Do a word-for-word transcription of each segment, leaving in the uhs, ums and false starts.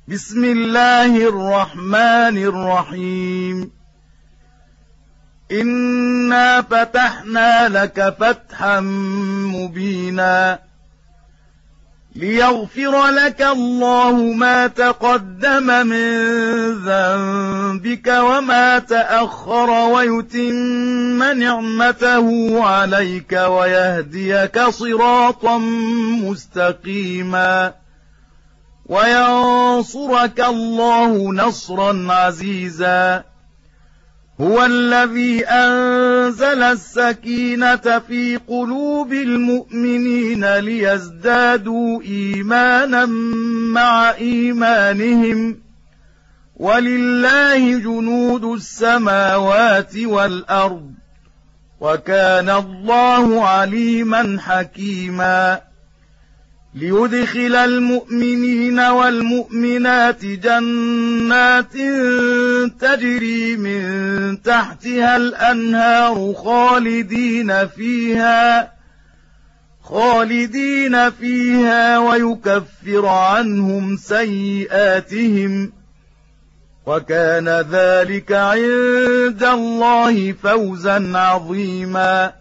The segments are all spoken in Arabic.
بسم الله الرحمن الرحيم إنا فتحنا لك فتحا مبينا ليغفر لك الله ما تقدم من ذنبك وما تأخر ويتم نعمته عليك ويهديك صراطا مستقيما وينصرك الله نصرا عزيزا هو الذي أنزل السكينة في قلوب المؤمنين ليزدادوا إيمانا مع إيمانهم ولله جنود السماوات والأرض وكان الله عليما حكيما ليدخل المؤمنين والمؤمنات جنات تجري من تحتها الأنهار خالدين فيها خالدين فيها ويكفر عنهم سيئاتهم وكان ذلك عند الله فوزا عظيما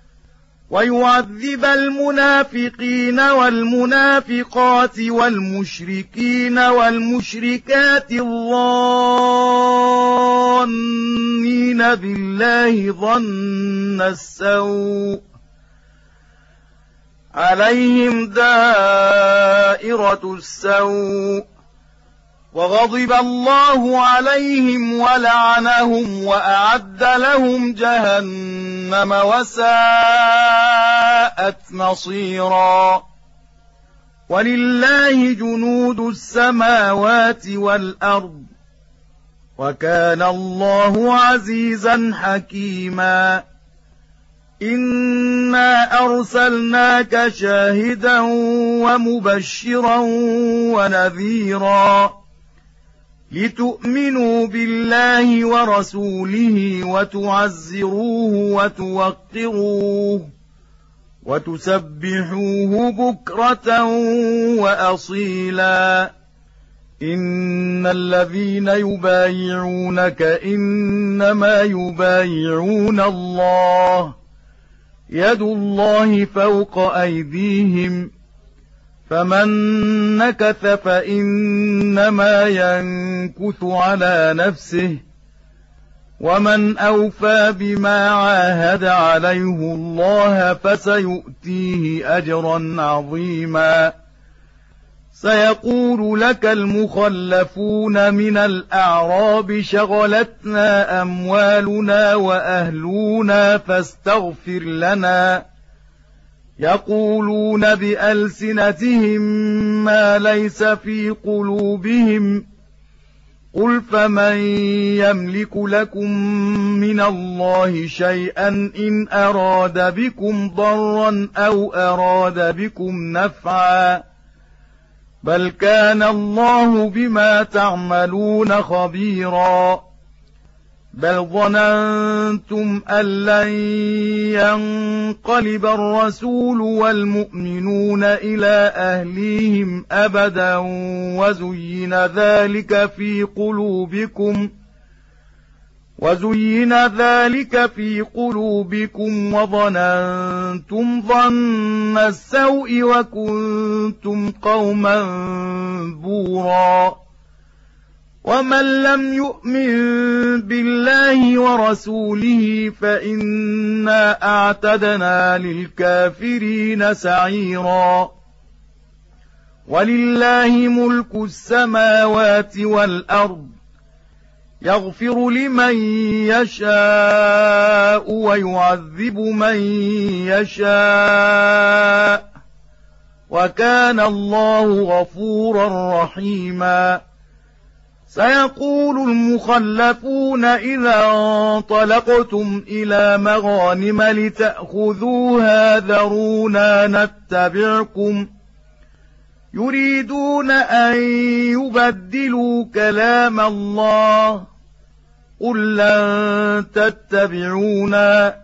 ويعذب المنافقين والمنافقات والمشركين والمشركات الظانين بالله ظن السوء عليهم دائرة السوء وغضب الله عليهم ولعنهم وأعد لهم جهنم وساءت مصيرا ولله جنود السماوات والأرض وكان الله عزيزا حكيما إنا أرسلناك شاهدا ومبشرا ونذيرا لتؤمنوا بالله ورسوله وتعزروه وتوقروه وتسبحوه بكرة وأصيلا إن الذين يبايعونك إنما يبايعون الله يد الله فوق أيديهم فمن نكث فإنما ينكث على نفسه ومن أوفى بما عاهد عليه الله فسيؤتيه أجرا عظيما سيقول لك المخلفون من الأعراب شغلتنا أموالنا وأهلنا فاستغفر لنا يقولون بألسنتهم ما ليس في قلوبهم قل فمن يملك لكم من الله شيئا إن أراد بكم ضرا أو أراد بكم نفعا بل كان الله بما تعملون خبيرا بل ظننتم أن لن ينقلب الرسول والمؤمنون إلى أهليهم أبدا وزين ذلك في قلوبكم وزين ذلك في قلوبكم وظننتم ظن السوء وكنتم قوما بورا ومن لم يؤمن بالله ورسوله فإنا أعتدنا للكافرين سعيرا ولله ملك السماوات والأرض يغفر لمن يشاء ويعذب من يشاء وكان الله غفورا رحيما سيقول المخلفون إذا انطلقتم إلى مغانم لتأخذوها ذرونا نتبعكم يريدون أن يبدلوا كلام الله قل لن تتبعونا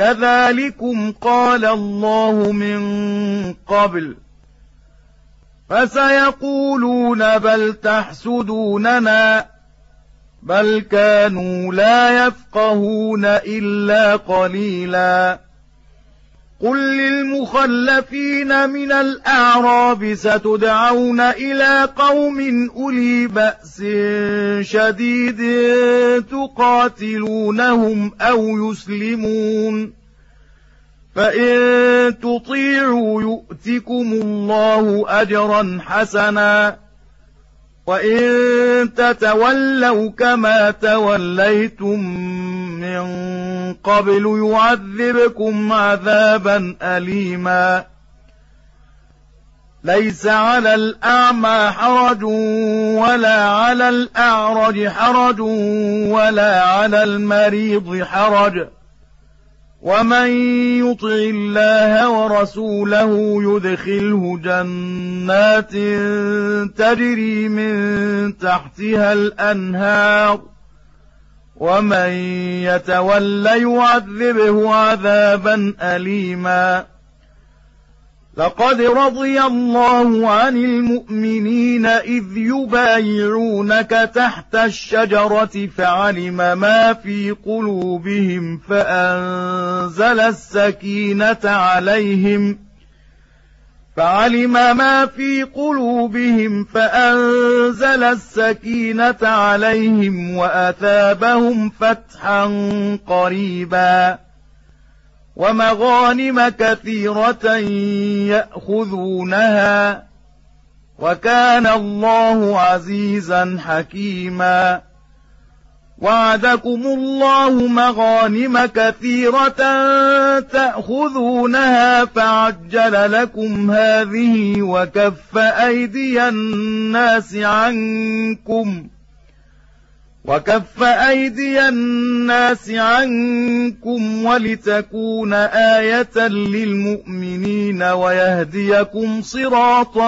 كذلكم قال الله من قبل فسيقولون بل تحسدوننا بل كانوا لا يفقهون إلا قليلا قل للمخلفين من الأعراب ستدعون إلى قوم أولي بأس شديد تقاتلونهم أو يسلمون فإن تطيعوا يؤتكم الله أجرا حسنا وإن تتولوا كما توليتم من قبل يعذبكم عذابا أليما ليس على الأعمى حرج ولا على الأعرج حرج ولا على المريض حرج ومن يطع الله ورسوله يدخله جنات تجري من تحتها الأنهار ومن يتول يعذبه عذابا أليما لقد رضي الله عن المؤمنين إذ يبايعونك تحت الشجرة فعلم ما في قلوبهم فأنزل السكينة عليهم فعلم ما في قلوبهم فأنزل السكينة عليهم وأثابهم فتحا قريبا ومغانم كثيرة يأخذونها وكان الله عزيزا حكيما وعدكم الله مغانم كثيرة تأخذونها فعجل لكم هذه وكف أيدي الناس عنكم وكف أيدي الناس عنكم ولتكون آية للمؤمنين ويهديكم صراطا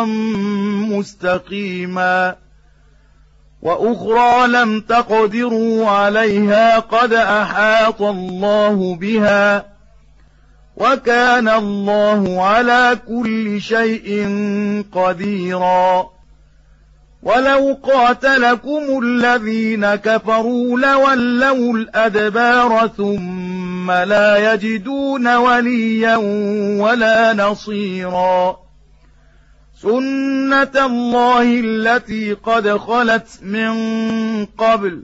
مستقيما وأخرى لم تقدروا عليها قد أحاط الله بها وكان الله على كل شيء قديرا ولو قاتلكم الذين كفروا لولوا الأدبار ثم لا يجدون وليا ولا نصيرا سنة الله التي قد خلت من قبل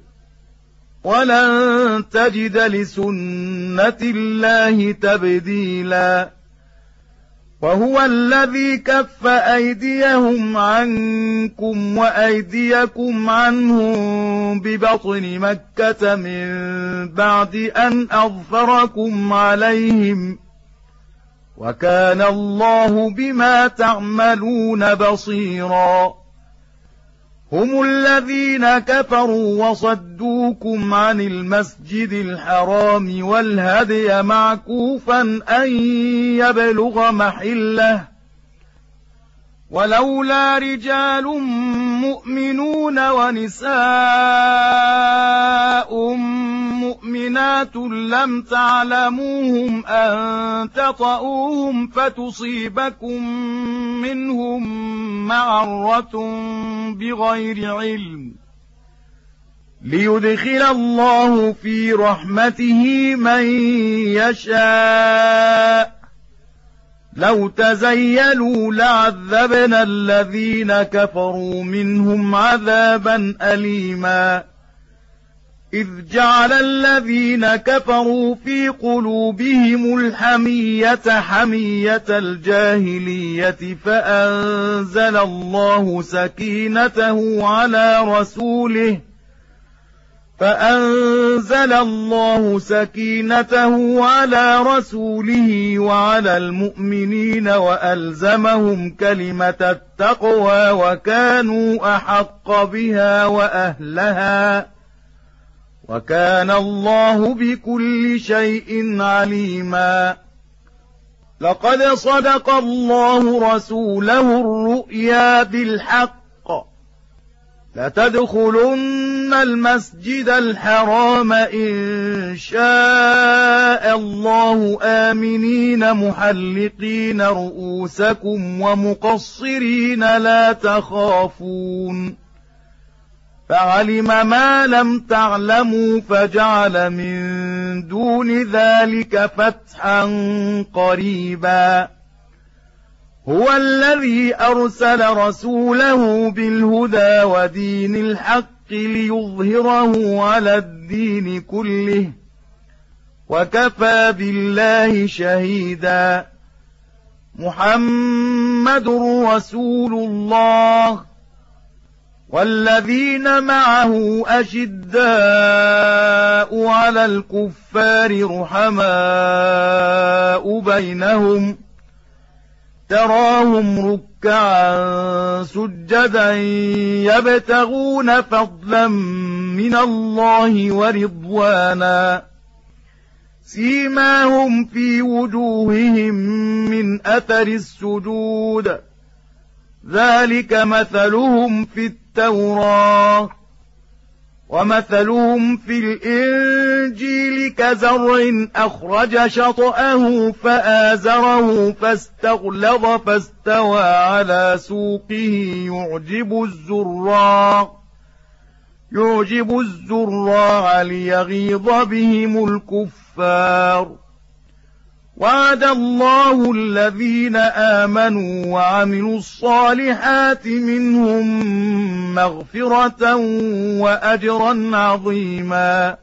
ولن تجد لسنة الله تبديلا وهو الذي كف أيديهم عنكم وأيديكم عنهم ببطن مكة من بعد أن أظفركم عليهم وكان الله بما تعملون بصيرا هم الذين كفروا وصدوكم عن المسجد الحرام والهدي معكوفا أن يبلغ محله ولولا رجال مؤمنون ونساء مؤمنات لم تعلموهم أن تطؤوهم فتصيبكم منهم معرة بغير علم ليدخل الله في رحمته من يشاء لو تزيلوا لعذبنا الذين كفروا منهم عذابا أليما إذ جعل الذين كفروا في قلوبهم الحمية حمية الجاهلية فأنزل الله سكينته على رسوله فأنزل الله سكينته على رسوله وعلى المؤمنين وألزمهم كلمة التقوى وكانوا أحق بها وأهلها وكان الله بكل شيء عليما لقد صدق الله رسوله الرؤيا بالحق لتدخلن المسجد الحرام إن شاء الله آمنين محلقين رؤوسكم ومقصرين لا تخافون فعلم ما لم تعلموا فجعل من دون ذلك فتحا قريبا هو الذي أرسل رسوله بالهدى ودين الحق ليظهره على الدين كله وكفى بالله شهيدا محمد رسول الله والذين معه أشداء على الكفار رحماء بينهم تراهم ركعا سجدا يبتغون فضلا من الله ورضوانا سيماهم في وجوههم من أثر السجود ذلك مثلهم في التوراة ومثلهم في الإنجيل كزرع أخرج شطأه فآزره فاستغلظ فاستوى على سوقه يعجب الزراع يعجب الزراع ليغيظ بهم الكفار وعد الله الذين آمنوا وعملوا الصالحات منهم مغفرة وأجرا عظيما